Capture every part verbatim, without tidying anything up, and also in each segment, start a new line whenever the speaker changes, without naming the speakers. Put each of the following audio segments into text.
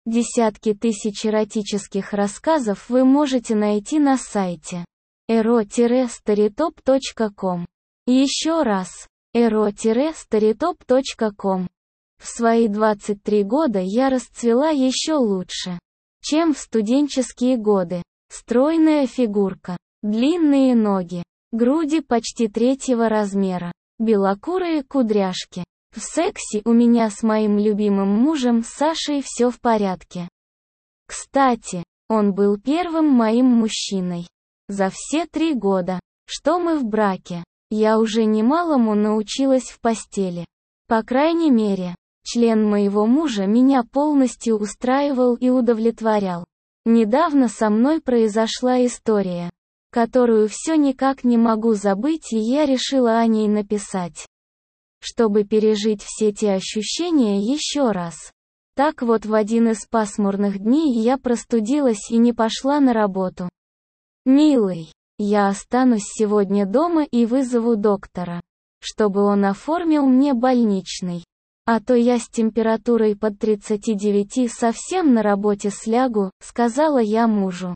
Десятки тысяч эротических рассказов вы можете найти на сайте эро старитоп точка ком. Еще раз, эро старитоп точка ком. В свои двадцать три года я расцвела еще лучше, чем в студенческие годы. Стройная фигурка, длинные ноги, груди почти третьего размера, белокурые кудряшки. В сексе у меня с моим любимым мужем Сашей все в порядке. Кстати, он был первым моим мужчиной. За все три года, что мы в браке, я уже немалому научилась в постели. По крайней мере, член моего мужа меня полностью устраивал и удовлетворял. Недавно со мной произошла история, которую все никак не могу забыть, и я решила о ней написать, чтобы пережить все те ощущения еще раз. Так вот, в один из пасмурных дней я простудилась и не пошла на работу. «Милый, я останусь сегодня дома и вызову доктора, чтобы он оформил мне больничный. А то я с температурой под тридцать девять совсем на работе слягу», — сказала я мужу,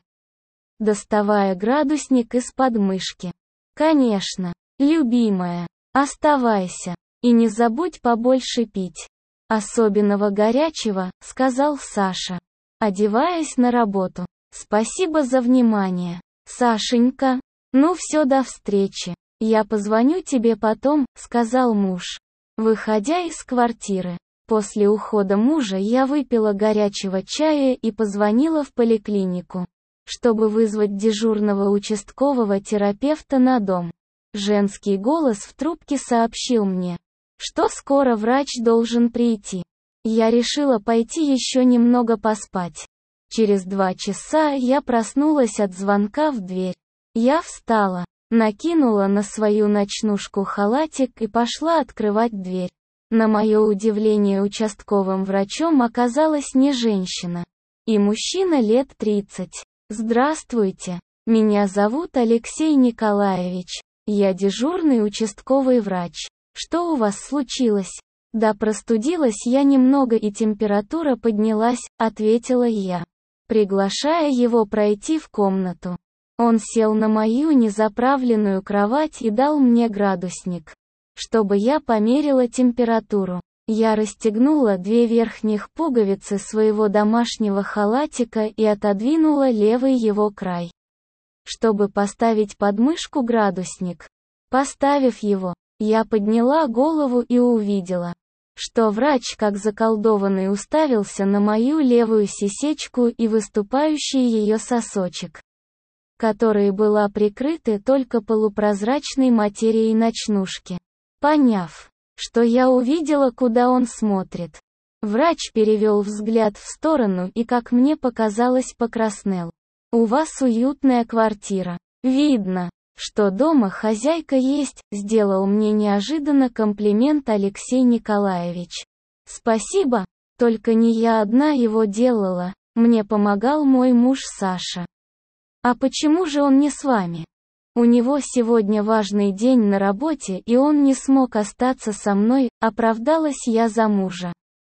доставая градусник из подмышки. «Конечно, любимая, оставайся. И не забудь побольше пить. Особенного горячего», — сказал Саша, одеваясь на работу. «Спасибо за внимание, Сашенька. Ну все, до встречи. Я позвоню тебе потом», — сказал муж, выходя из квартиры. После ухода мужа я выпила горячего чая и позвонила в поликлинику, чтобы вызвать дежурного участкового терапевта на дом. Женский голос в трубке сообщил мне, что скоро врач должен прийти. Я решила пойти еще немного поспать. Через два часа я проснулась от звонка в дверь. Я встала, накинула на свою ночнушку халатик и пошла открывать дверь. На мое удивление, участковым врачом оказалась не женщина, и мужчина лет тридцать. «Здравствуйте, меня зовут Алексей Николаевич. Я дежурный участковый врач. Что у вас случилось?» «Да простудилась я немного и температура поднялась», — ответила я, приглашая его пройти в комнату. Он сел на мою незаправленную кровать и дал мне градусник, чтобы я померила температуру. Я расстегнула две верхних пуговицы своего домашнего халатика и отодвинула левый его край, чтобы поставить под мышку градусник. Поставив его, я подняла голову и увидела, что врач как заколдованный уставился на мою левую сисечку и выступающий ее сосочек, которые была прикрыты только полупрозрачной материей ночнушки. Поняв, что я увидела, куда он смотрит, врач перевел взгляд в сторону и, как мне показалось, покраснел. «У вас уютная квартира. Видно, что дома хозяйка есть», — сделал мне неожиданно комплимент Алексей Николаевич. «Спасибо, только не я одна его делала, мне помогал мой муж Саша». «А почему же он не с вами?» «У него сегодня важный день на работе, и он не смог остаться со мной», — оправдалась я за мужа.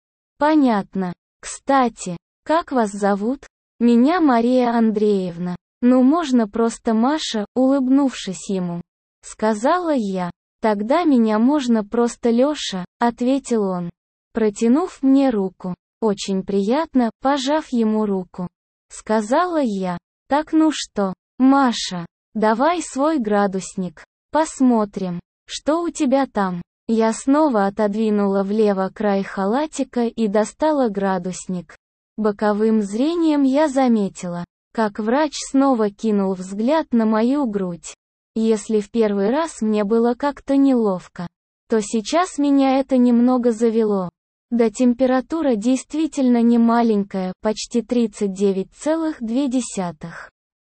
«Понятно. Кстати, как вас зовут?» «Меня Мария Андреевна. Ну, можно просто Маша», — улыбнувшись ему, сказала я. «Тогда меня можно просто Лёша», — ответил он, протянув мне руку. «Очень приятно», — пожав ему руку, сказала я. «Так, ну что, Маша, давай свой градусник. Посмотрим, что у тебя там». Я снова отодвинула влево край халатика и достала градусник. Боковым зрением я заметила, как врач снова кинул взгляд на мою грудь. Если в первый раз мне было как-то неловко, то сейчас меня это немного завело. Да, температура действительно не маленькая, почти тридцать девять целых две десятых.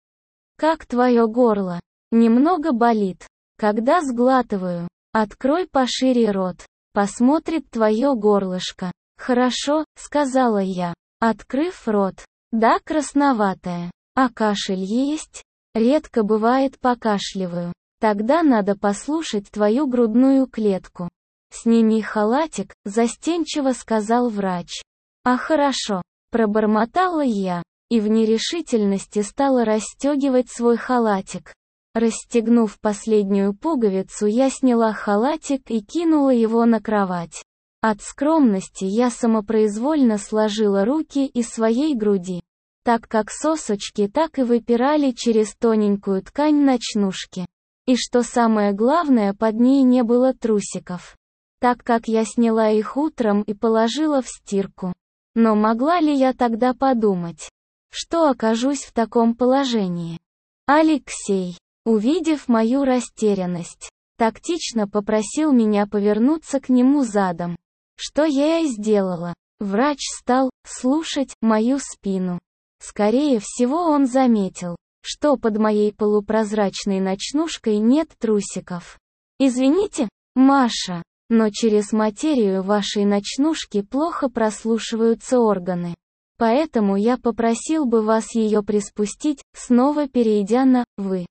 «Как твое горло? Немного болит. Когда сглатываю, открой пошире рот. Посмотрит твое горлышко». «Хорошо», — сказала я, открыв рот. «Да, красноватая. А кашель есть?» «Редко бывает, покашливаю». «Тогда надо послушать твою грудную клетку». «Сними халатик», — застенчиво сказал врач. «А хорошо. Пробормотала я, и в нерешительности стала расстегивать свой халатик. Расстегнув последнюю пуговицу, я сняла халатик и кинула его на кровать. От скромности я самопроизвольно сложила руки из своей груди, так как сосочки так и выпирали через тоненькую ткань ночнушки. И что самое главное, под ней не было трусиков, так как я сняла их утром и положила в стирку. Но могла ли я тогда подумать, что окажусь в таком положении? Алексей, увидев мою растерянность, тактично попросил меня повернуться к нему задом, что я и сделала. Врач стал слушать мою спину. Скорее всего, он заметил, что под моей полупрозрачной ночнушкой нет трусиков. Извините, Маша, но через материю вашей ночнушки плохо прослушиваются органы. Поэтому я попросил бы вас ее приспустить, снова перейдя на «вы».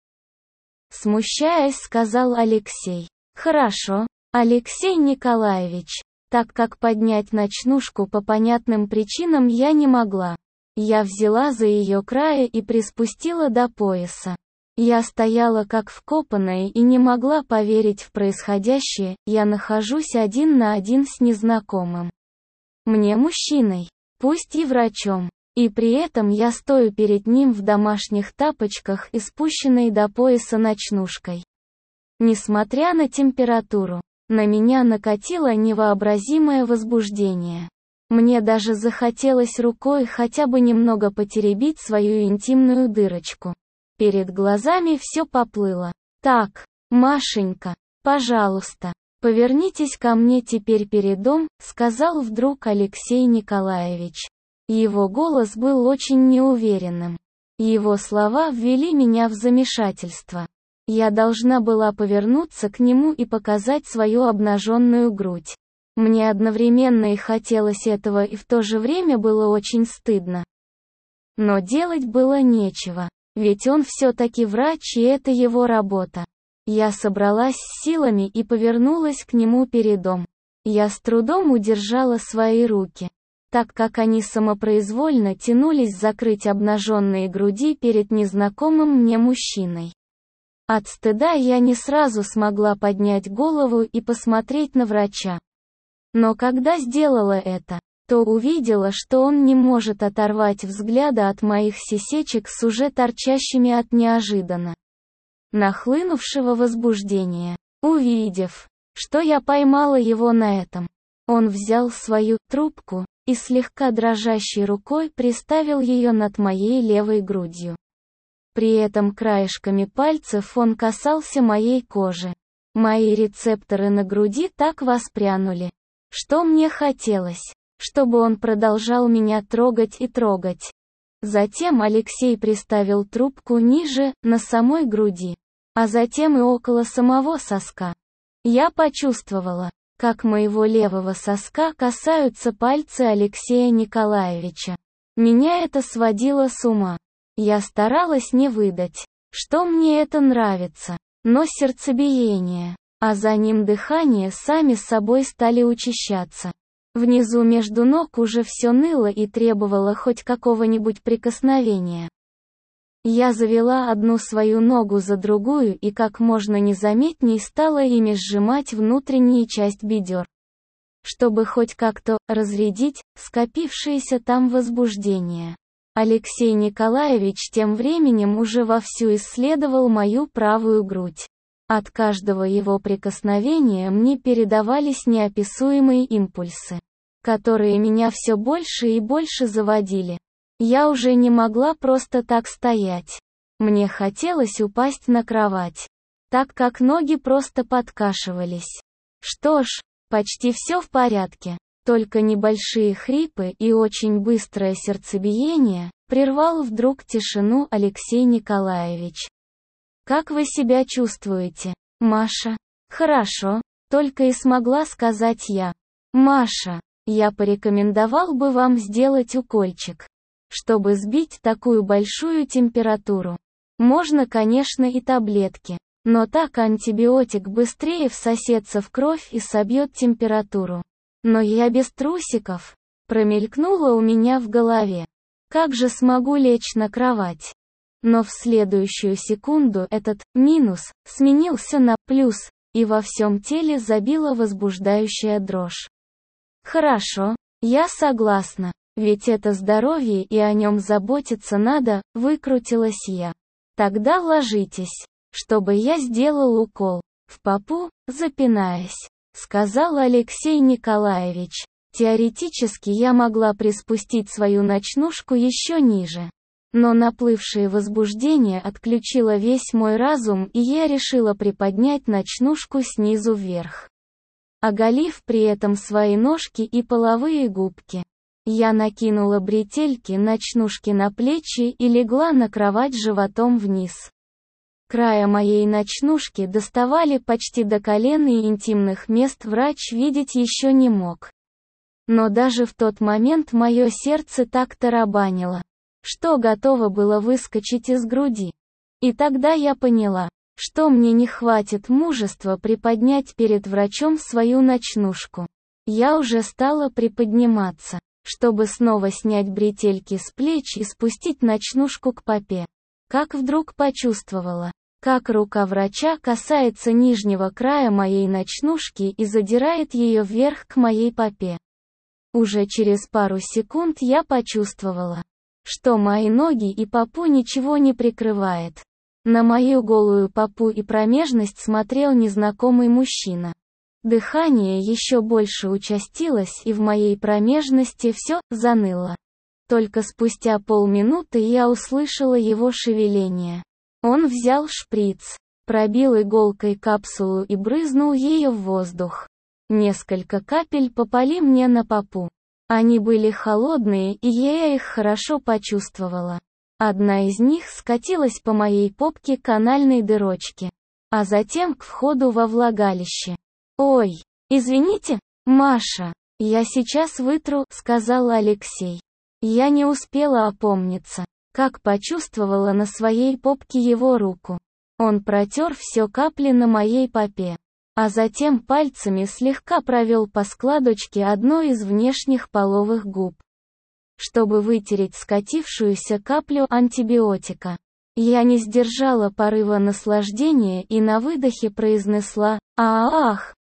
Смущаясь, сказал Алексей. Хорошо, Алексей Николаевич, так как поднять ночнушку по понятным причинам я не могла. Я взяла за ее края и приспустила до пояса. Я стояла как вкопанная и не могла поверить в происходящее, я нахожусь один на один с незнакомым мне мужчиной, пусть и врачом, и при этом я стою перед ним в домашних тапочках и спущенной до пояса ночнушкой. Несмотря на температуру, на меня накатило невообразимое возбуждение. Мне даже захотелось рукой хотя бы немного потеребить свою интимную дырочку. Перед глазами все поплыло. Так, Машенька, пожалуйста, повернитесь ко мне теперь передом, сказал вдруг Алексей Николаевич. Его голос был очень неуверенным. Его слова ввели меня в замешательство. Я должна была повернуться к нему и показать свою обнаженную грудь. Мне одновременно и хотелось этого, и в то же время было очень стыдно. Но делать было нечего, ведь он все-таки врач, и это его работа. Я собралась с силами и повернулась к нему передом. Я с трудом удержала свои руки, так как они самопроизвольно тянулись закрыть обнаженные груди перед незнакомым мне мужчиной. От стыда я не сразу смогла поднять голову и посмотреть на врача. Но когда сделала это, то увидела, что он не может оторвать взгляда от моих сисечек с уже торчащими от неожиданно нахлынувшего возбуждения. Увидев, что я поймала его на этом, он взял свою трубку и слегка дрожащей рукой приставил ее над моей левой грудью. При этом краешками пальцев он касался моей кожи. Мои рецепторы на груди так воспрянули, что мне хотелось, чтобы он продолжал меня трогать и трогать. Затем Алексей приставил трубку ниже, на самой груди, а затем и около самого соска. Я почувствовала, как моего левого соска касаются пальцы Алексея Николаевича. Меня это сводило с ума. Я старалась не выдать, что мне это нравится, но сердцебиение, а за ним дыхание сами собой стали учащаться. Внизу между ног уже все ныло и требовало хоть какого-нибудь прикосновения. Я завела одну свою ногу за другую и как можно незаметней стала ими сжимать внутреннюю часть бедер, чтобы хоть как-то разрядить скопившееся там возбуждение. Алексей Николаевич тем временем уже вовсю исследовал мою правую грудь. От каждого его прикосновения мне передавались неописуемые импульсы, которые меня все больше и больше заводили. Я уже не могла просто так стоять. Мне хотелось упасть на кровать, так как ноги просто подкашивались. Что ж, почти все в порядке. Только небольшие хрипы и очень быстрое сердцебиение прервал вдруг тишину Алексей Николаевич. «Как вы себя чувствуете, Маша?» «Хорошо», только и смогла сказать я. «Маша, я порекомендовал бы вам сделать укольчик, чтобы сбить такую большую температуру. Можно, конечно, и таблетки, но так антибиотик быстрее всосется в кровь и собьет температуру. Но я без трусиков. Промелькнуло у меня в голове. Как же смогу лечь на кровать? Но в следующую секунду этот «минус» сменился на «плюс», и во всем теле забила возбуждающая дрожь. Хорошо, я согласна, ведь это здоровье и о нем заботиться надо, выкрутилась я. Тогда ложитесь, чтобы я сделал укол в попу, запинаясь, сказал Алексей Николаевич. Теоретически я могла приспустить свою ночнушку еще ниже. Но наплывшее возбуждение отключило весь мой разум, и я решила приподнять ночнушку снизу вверх, оголив при этом свои ножки и половые губки. Я накинула бретельки ночнушки на плечи и легла на кровать животом вниз. Края моей ночнушки доставали почти до колен, и интимных мест врач видеть еще не мог. Но даже в тот момент мое сердце так тарабанило, что готово было выскочить из груди. И тогда я поняла, что мне не хватит мужества приподнять перед врачом свою ночнушку. Я уже стала приподниматься, чтобы снова снять бретельки с плеч и спустить ночнушку к попе. Как вдруг почувствовала, как рука врача касается нижнего края моей ночнушки и задирает ее вверх к моей попе. Уже через пару секунд я почувствовала, что мои ноги и попу ничего не прикрывает. На мою голую попу и промежность смотрел незнакомый мужчина. Дыхание еще больше участилось, и в моей промежности все заныло. Только спустя полминуты я услышала его шевеление. Он взял шприц, пробил иголкой капсулу и брызнул ее в воздух. Несколько капель попали мне на попу. Они были холодные, и я их хорошо почувствовала. Одна из них скатилась по моей попке к анальной дырочке, а затем к входу во влагалище. «Ой, извините, Маша, я сейчас вытру», — сказал Алексей. Я не успела опомниться, как почувствовала на своей попке его руку. Он протер все капли на моей попе, а затем пальцами слегка провел по складочке одной из внешних половых губ, чтобы вытереть скатившуюся каплю антибиотика. Я не сдержала порыва наслаждения и на выдохе произнесла «Ах!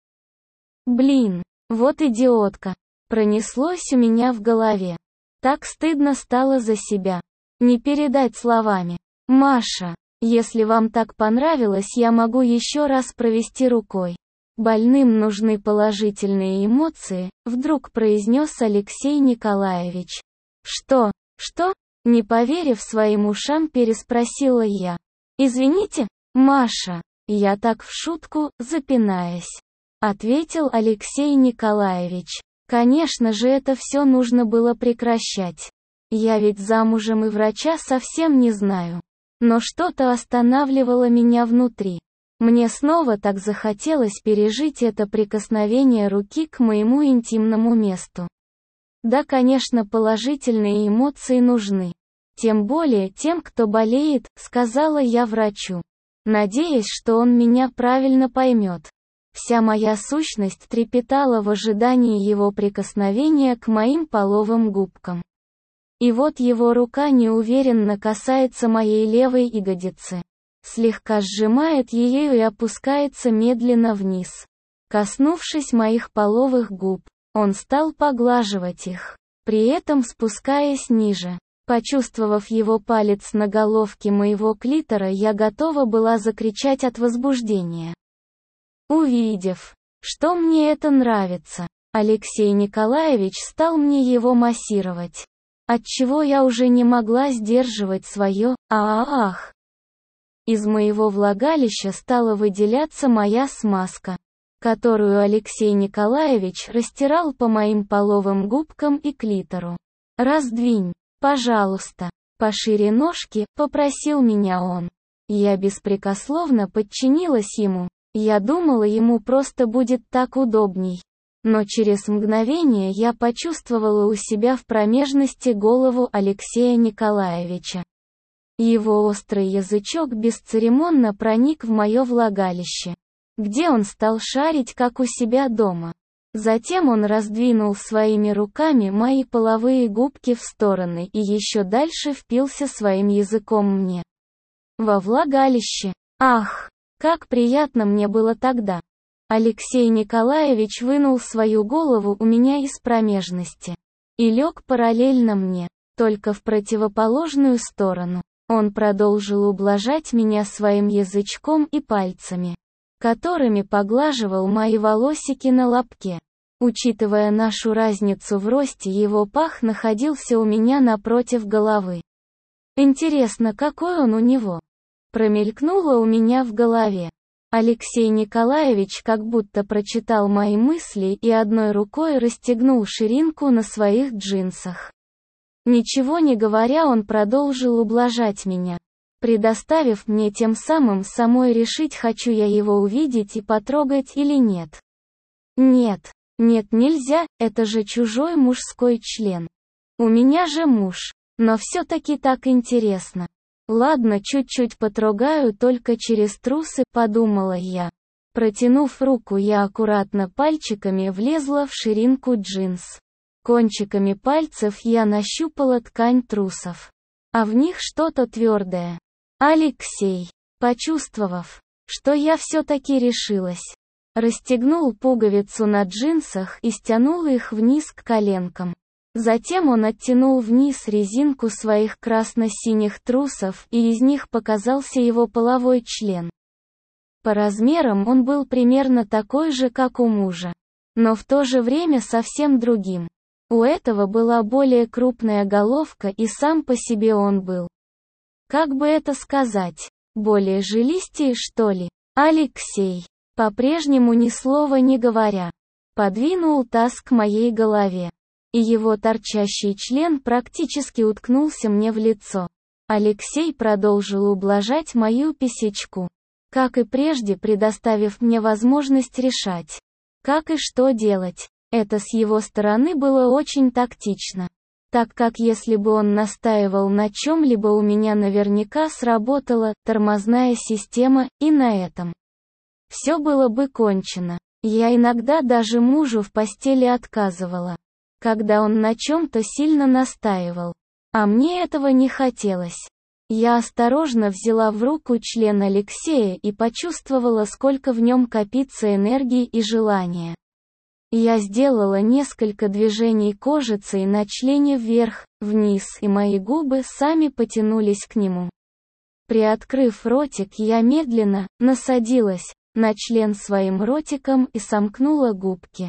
Блин, вот идиотка!» Пронеслось у меня в голове. Так стыдно стало за себя. Не передать словами. «Маша, если вам так понравилось, я могу еще раз провести рукой. Больным нужны положительные эмоции», — вдруг произнес Алексей Николаевич. «Что? Что?» — не поверив своим ушам, переспросила я. «Извините, Маша, я так в шутку, запинаясь», — ответил Алексей Николаевич. Конечно же, это все нужно было прекращать. Я ведь замужем и врача совсем не знаю. Но что-то останавливало меня внутри. Мне снова так захотелось пережить это прикосновение руки к моему интимному месту. Да, конечно, положительные эмоции нужны. Тем более тем, кто болеет, сказала я врачу, надеясь, что он меня правильно поймет. Вся моя сущность трепетала в ожидании его прикосновения к моим половым губкам. И вот его рука неуверенно касается моей левой ягодицы, слегка сжимает ее и опускается медленно вниз. Коснувшись моих половых губ, он стал поглаживать их, при этом спускаясь ниже. Почувствовав его палец на головке моего клитора, я готова была закричать от возбуждения. Увидев, что мне это нравится, Алексей Николаевич стал мне его массировать, отчего я уже не могла сдерживать свое «ах». Из моего влагалища стала выделяться моя смазка, которую Алексей Николаевич растирал по моим половым губкам и клитору. «Раздвинь, пожалуйста, пошире ножки», — попросил меня он. Я беспрекословно подчинилась ему. Я думала, ему просто будет так удобней. Но через мгновение я почувствовала у себя в промежности голову Алексея Николаевича. Его острый язычок бесцеремонно проник в мое влагалище, где он стал шарить, как у себя дома. Затем он раздвинул своими руками мои половые губки в стороны и еще дальше впился своим языком мне во влагалище. Ах, как приятно мне было тогда. Алексей Николаевич вынул свою голову у меня из промежности и лег параллельно мне, только в противоположную сторону. Он продолжил ублажать меня своим язычком и пальцами, которыми поглаживал мои волосики на лобке. Учитывая нашу разницу в росте, его пах находился у меня напротив головы. Интересно, какой он у него? Промелькнуло у меня в голове. Алексей Николаевич как будто прочитал мои мысли и одной рукой расстегнул ширинку на своих джинсах. Ничего не говоря, он продолжил ублажать меня, предоставив мне тем самым самой решить, хочу я его увидеть и потрогать или нет. Нет, нет, нельзя, это же чужой мужской член. У меня же муж, но все-таки так интересно. Ладно, чуть-чуть потрогаю только через трусы, подумала я. Протянув руку, я аккуратно пальчиками влезла в ширинку джинс. Кончиками пальцев я нащупала ткань трусов. А в них что-то твердое. Алексей, почувствовав, что я все-таки решилась, расстегнул пуговицу на джинсах и стянул их вниз к коленкам. Затем он оттянул вниз резинку своих красно-синих трусов, и из них показался его половой член. По размерам он был примерно такой же, как у мужа, но в то же время совсем другим. У этого была более крупная головка, и сам по себе он был, как бы это сказать, более жилистее, что ли. Алексей, по-прежнему ни слова не говоря, подвинул таз к моей голове, и его торчащий член практически уткнулся мне в лицо. Алексей продолжил ублажать мою писечку, как и прежде, предоставив мне возможность решать, как и что делать. Это с его стороны было очень тактично, так как если бы он настаивал на чем-либо, у меня наверняка сработала тормозная система, и на этом все было бы кончено. Я иногда даже мужу в постели отказывала, когда он на чем-то сильно настаивал, а мне этого не хотелось. Я осторожно взяла в руку член Алексея и почувствовала, сколько в нем копится энергии и желания. Я сделала несколько движений кожицей на члене вверх, вниз, и мои губы сами потянулись к нему. Приоткрыв ротик, я медленно насадилась на член своим ротиком и сомкнула губки.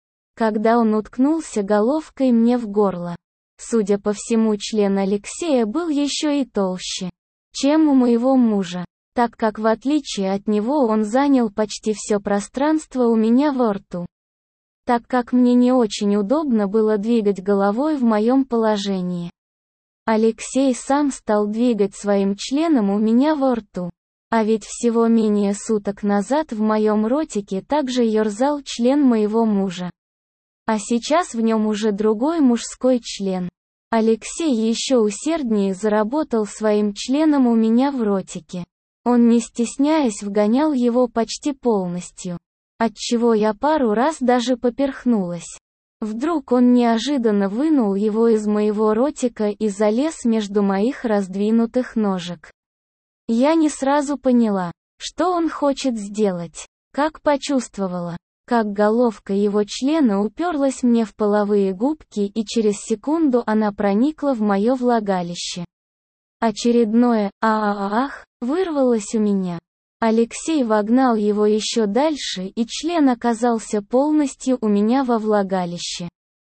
Когда он уткнулся головкой мне в горло, судя по всему, член Алексея был еще и толще, чем у моего мужа, так как в отличие от него он занял почти все пространство у меня во рту. Так как мне не очень удобно было двигать головой в моем положении, Алексей сам стал двигать своим членом у меня во рту. А ведь всего менее суток назад в моем ротике также ерзал член моего мужа. А сейчас в нем уже другой мужской член. Алексей еще усерднее заработал своим членом у меня в ротике. Он, не стесняясь, вгонял его почти полностью, отчего я пару раз даже поперхнулась. Вдруг он неожиданно вынул его из моего ротика и залез между моих раздвинутых ножек. Я не сразу поняла, что он хочет сделать, как почувствовала, как головка его члена уперлась мне в половые губки, и через секунду она проникла в мое влагалище. Очередное «а-а-ах» вырвалось у меня. Алексей вогнал его еще дальше, и член оказался полностью у меня во влагалище.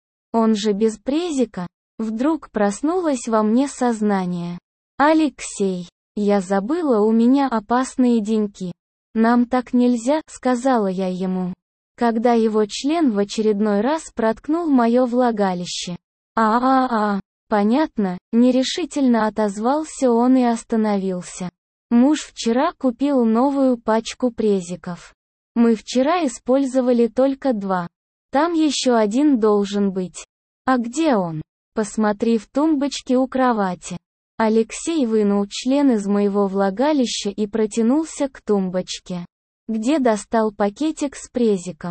Он же без презика. Вдруг проснулось во мне сознание. «Алексей, я забыла, у меня опасные деньки. Нам так нельзя», — сказала я ему, когда его член в очередной раз проткнул мое влагалище. «А-а-а, понятно», — нерешительно отозвался он и остановился. «Муж вчера купил новую пачку презиков. Мы вчера использовали только два. Там еще один должен быть. А где он?» «Посмотри в тумбочке у кровати». Алексей вынул член из моего влагалища и протянулся к тумбочке, где достал пакетик с презиком.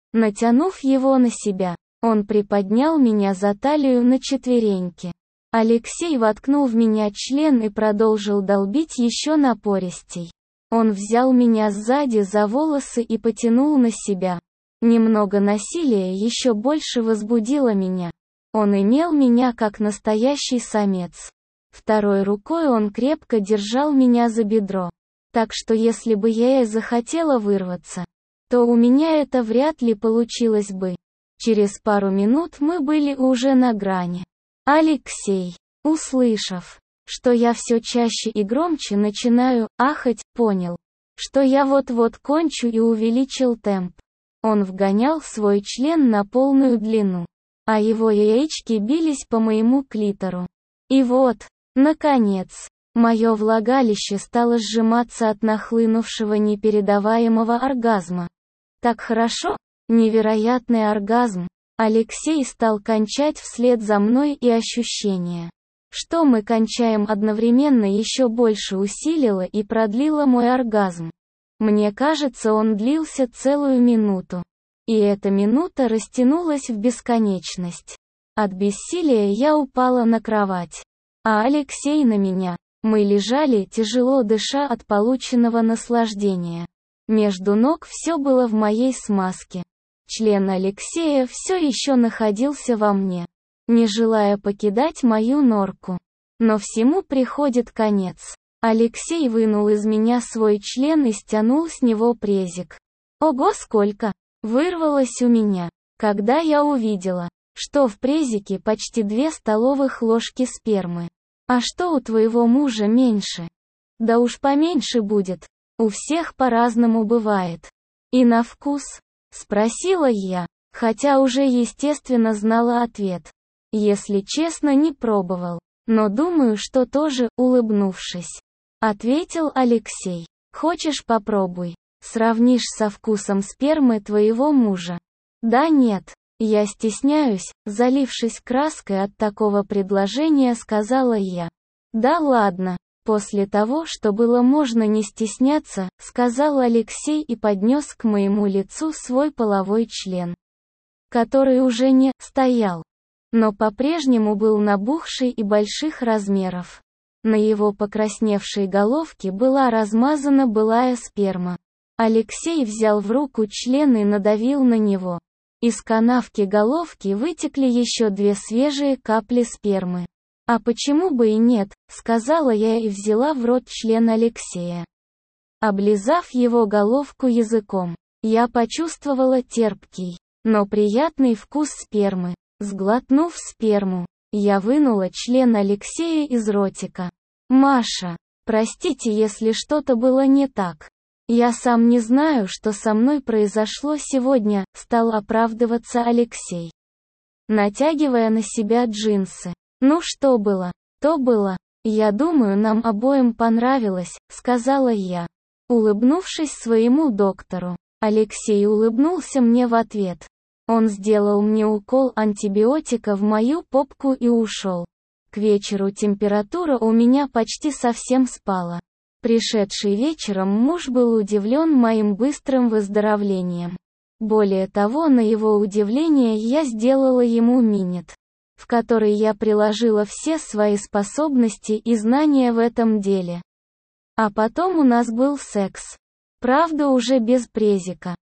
Натянув его на себя, он приподнял меня за талию на четвереньки. Алексей воткнул в меня член и продолжил долбить еще напористей. Он взял меня сзади за волосы и потянул на себя. Немного насилия еще больше возбудило меня. Он имел меня как настоящий самец. Второй рукой он крепко держал меня за бедро. Так что если бы я и захотела вырваться, то у меня это вряд ли получилось бы. Через пару минут мы были уже на грани. Алексей, услышав, что я все чаще и громче начинаю ахать, понял, что я вот-вот кончу и увеличил темп. Он вгонял свой член на полную длину, а его яички бились по моему клитору. И вот, наконец, мое влагалище стало сжиматься от нахлынувшего непередаваемого оргазма. Так хорошо, невероятный оргазм. Алексей стал кончать вслед за мной, и ощущение, что мы кончаем одновременно, еще больше усилило и продлило мой оргазм. Мне кажется, он длился целую минуту. И эта минута растянулась в бесконечность. От бессилия я упала на кровать. А Алексей на меня. Мы лежали, тяжело дыша от полученного наслаждения. Между ног все было в моей смазке. Член Алексея все еще находился во мне, не желая покидать мою норку. Но всему приходит конец. Алексей вынул из меня свой член и стянул с него презик. Ого, сколько! Вырвалось у меня, когда я увидела, что в презике почти две столовых ложки спермы. А что у твоего мужа меньше? Да уж поменьше будет. У всех по-разному бывает. И на вкус? Спросила я, хотя уже естественно знала ответ. Если честно, не пробовал, но думаю, что тоже, улыбнувшись, ответил Алексей. Хочешь, попробуй? Сравнишь со вкусом спермы твоего мужа. Да нет, я стесняюсь, залившись краской от такого предложения, сказала я. Да ладно. После того, что было можно не стесняться, сказал Алексей и поднес к моему лицу свой половой член, который уже не стоял, но по-прежнему был набухший и больших размеров. На его покрасневшей головке была размазана былая сперма. Алексей взял в руку член и надавил на него. Из канавки головки вытекли еще две свежие капли спермы. «А почему бы и нет», — сказала я и взяла в рот член Алексея. Облизав его головку языком, я почувствовала терпкий, но приятный вкус спермы. Сглотнув сперму, я вынула член Алексея из ротика. «Маша, простите, если что-то было не так. Я сам не знаю, что со мной произошло сегодня», — стал оправдываться Алексей, натягивая на себя джинсы. «Ну что было, то было. Я думаю, нам обоим понравилось», — сказала я, улыбнувшись своему доктору. Алексей улыбнулся мне в ответ. Он сделал мне укол антибиотика в мою попку и ушел. К вечеру температура у меня почти совсем спала. Пришедший вечером муж был удивлен моим быстрым выздоровлением. Более того, на его удивление я сделала ему минет, в который я приложила все свои способности и знания в этом деле. А потом у нас был секс. Правда, уже без презика.